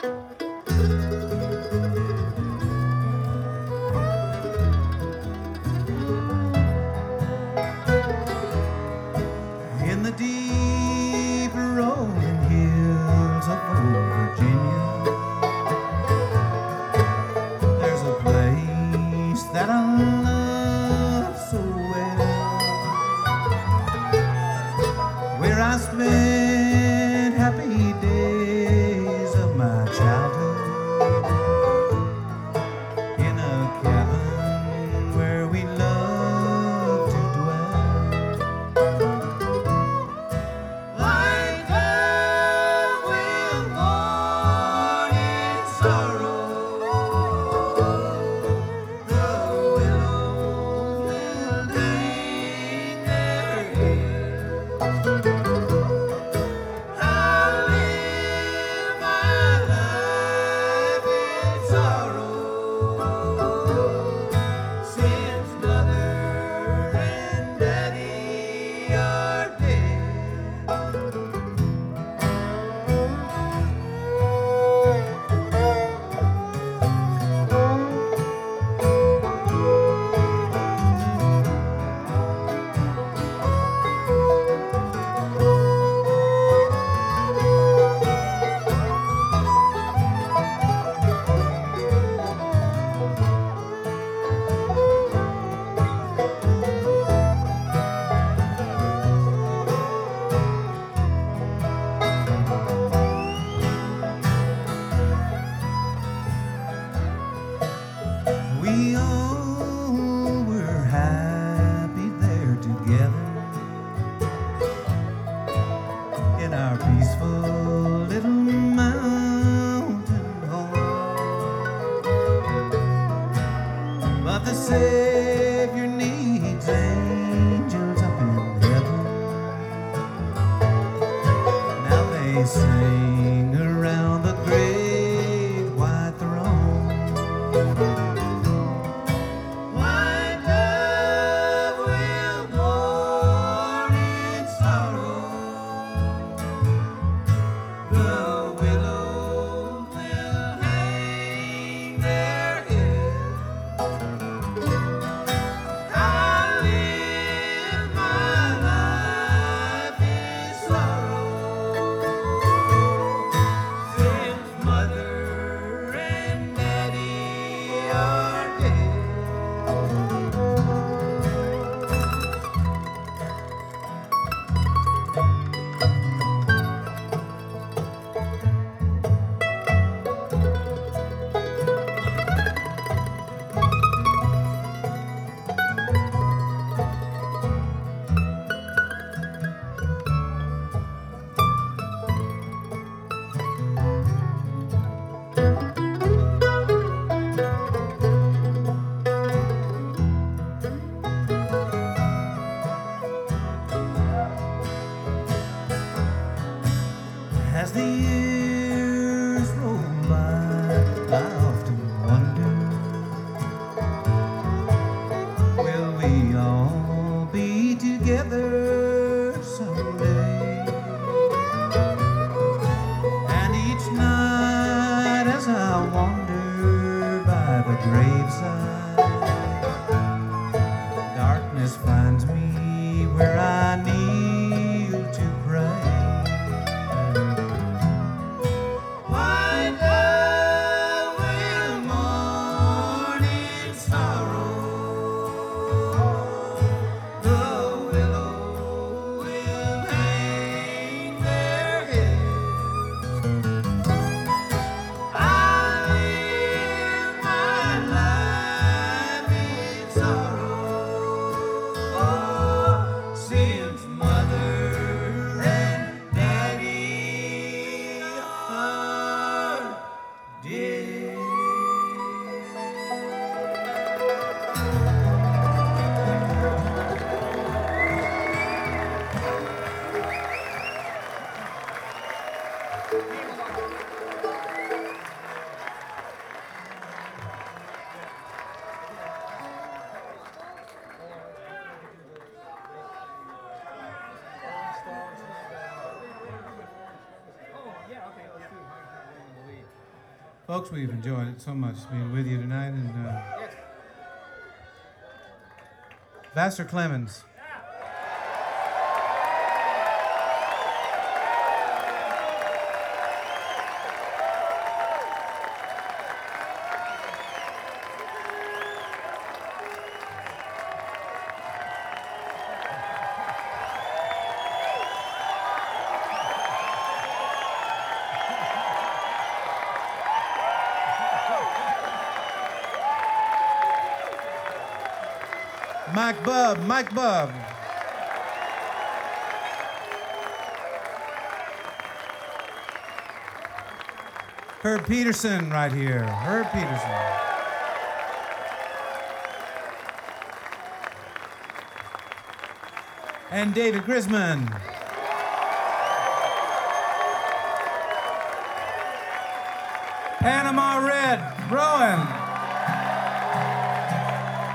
In the deep rolling hills of old Virginia, there's a place that I love so well, where I spent happy days of my childhood, in a cabin where we loved to dwell. Like a wind born in sorrow, the willows will hang their head. I live my life in sorrow, since mother and daddy are dead. We all were happy there together in our peaceful little mountain home. But the Savior needs angels up in heaven. Now they sing around the great white throne. White dove will mourn in sorrow, the willows will hang their head. I live my life in sorrow, since mother and daddy are dead. As the years roll by, I often wonder, will we all be together someday? And each night as I wander by the graveside, darkness finds me where I kneel to pray. White dove will mourn in sorrow, the willow will hang their heads. I live my life Folks, we've enjoyed it so much being with you tonight. And Vassar Clemens. Mike Bubb. Herb Peterson right here. Herb Peterson. And David Grisman. Panama Red. Bro.